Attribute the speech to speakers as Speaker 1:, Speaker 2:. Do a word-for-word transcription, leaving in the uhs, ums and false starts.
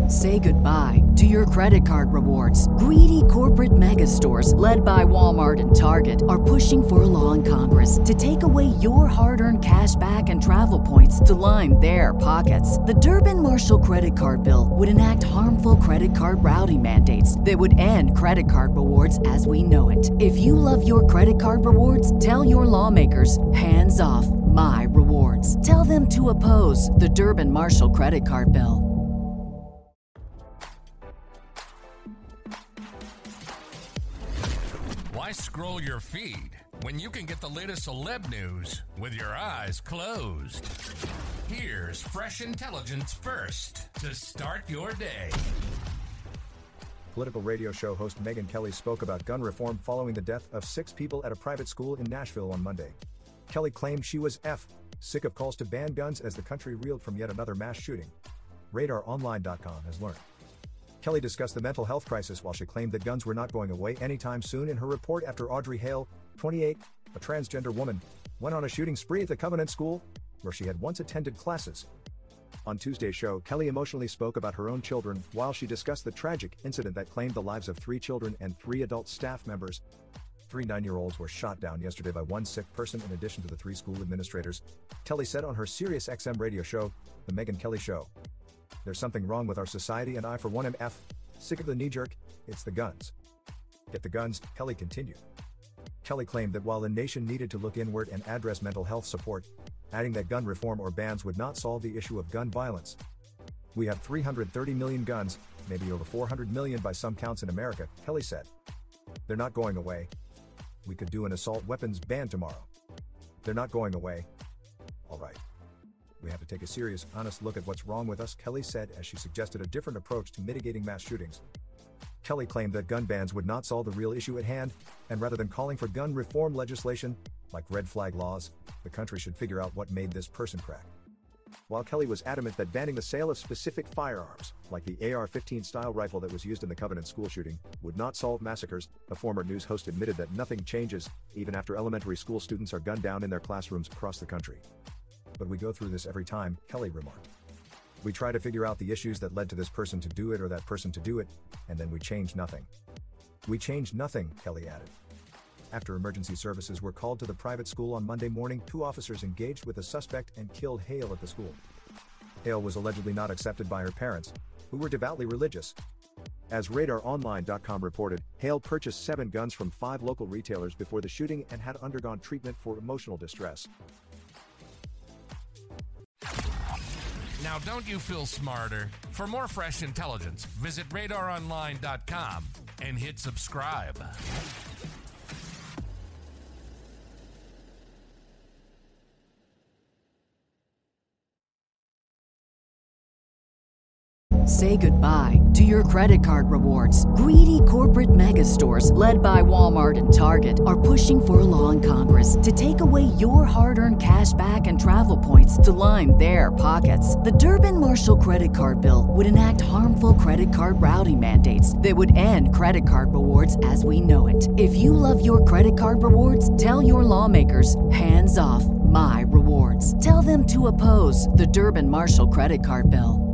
Speaker 1: Say goodbye to your credit card rewards. Greedy corporate mega stores, led by Walmart and Target, are pushing for a law in Congress to take away your hard-earned cash back and travel points to line their pockets. The Durbin-Marshall credit card bill would enact harmful credit card routing mandates that would end credit card rewards as we know it. If you love your credit card rewards, tell your lawmakers, hands off my rewards. Tell them to oppose the Durbin-Marshall credit card bill.
Speaker 2: Why scroll your feed when you can get the latest celeb news with your eyes closed? Here's fresh intelligence first to start your day.
Speaker 3: Political radio show host Megyn Kelly spoke about gun reform following the death of six people at a private school in Nashville on Monday. Kelly claimed she was F, sick of calls to ban guns as the country reeled from yet another mass shooting. Radar Online dot com has learned. Kelly discussed the mental health crisis while she claimed that guns were not going away anytime soon in her report after Audrey Hale, twenty-eight, a transgender woman, went on a shooting spree at the Covenant School, where she had once attended classes. On Tuesday's show, Kelly emotionally spoke about her own children while she discussed the tragic incident that claimed the lives of three children and three adult staff members. Three nine-year-olds were shot down yesterday by one sick person in addition to the three school administrators, Kelly said on her Sirius X M radio show, The Megyn Kelly Show. There's something wrong with our society and I for one am F, sick of the knee-jerk, it's the guns. Get the guns, Kelly continued. Kelly claimed that while the nation needed to look inward and address mental health support, adding that gun reform or bans would not solve the issue of gun violence. We have three hundred thirty million guns, maybe over four hundred million by some counts in America, Kelly said. They're not going away. We could do an assault weapons ban tomorrow. They're not going away. All right. We have to take a serious, honest look at what's wrong with us, Kelly said as she suggested a different approach to mitigating mass shootings. Kelly claimed that gun bans would not solve the real issue at hand, and rather than calling for gun reform legislation, like red flag laws, the country should figure out what made this person crack. While Kelly was adamant that banning the sale of specific firearms, like the A R fifteen style rifle that was used in the Covenant school shooting, would not solve massacres, a former news host admitted that nothing changes, even after elementary school students are gunned down in their classrooms across the country. But we go through this every time, Kelly remarked. We try to figure out the issues that led to this person to do it or that person to do it, and then we change nothing. We changed nothing, Kelly added. After emergency services were called to the private school on Monday morning, two officers engaged with a suspect and killed Hale at the school. Hale was allegedly not accepted by her parents, who were devoutly religious. As Radar Online dot com reported, Hale purchased seven guns from five local retailers before the shooting and had undergone treatment for emotional distress.
Speaker 2: Now, don't you feel smarter? For more fresh intelligence, visit Radar Online dot com and hit subscribe.
Speaker 1: Say goodbye to your credit card rewards. Greedy corporate mega stores, led by Walmart and Target, are pushing for a law in Congress to take away your hard-earned cash back and travel points to line their pockets. The Durbin-Marshall credit card bill would enact harmful credit card routing mandates that would end credit card rewards as we know it. If you love your credit card rewards, tell your lawmakers, hands off my rewards. Tell them to oppose the Durbin-Marshall credit card bill.